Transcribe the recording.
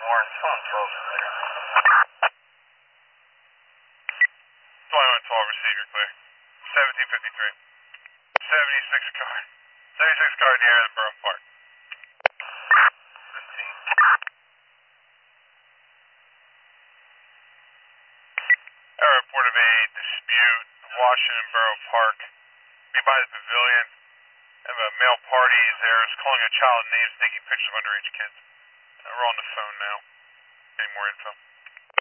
Warren, phone 12 later. 2112, receive, you're clear. 1753. 76 car. 76 car in the area of Borough Park. 15. I report of a dispute, Washington Borough Park. Be by the pavilion. Have a male party there is calling a child names, taking pictures of underage kids. We're on the phone now. Any more info?